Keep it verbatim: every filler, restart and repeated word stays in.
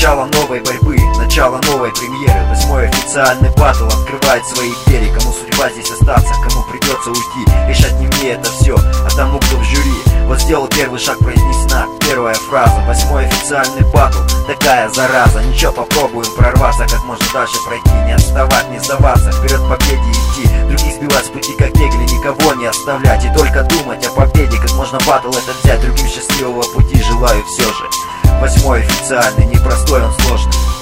Начало новой борьбы, начало новой премьеры. Восьмой официальный батл открывает свои двери. Кому судьба здесь остаться, кому придется уйти, решать не мне это все, а тому, кто в жюри. Вот сделал первый шаг, произнесена первая фраза. Восьмой официальный батл, такая зараза. Ничего, попробуем прорваться, как можно дальше пройти. Не отставать, не сдаваться, вперед к победе идти. Других сбивать с пути, как кегли, никого не оставлять. И только думать о победе, как можно батл этот взять. Другим счастливого пути желаю все же. Восьмой официальный, непростой он, сложный.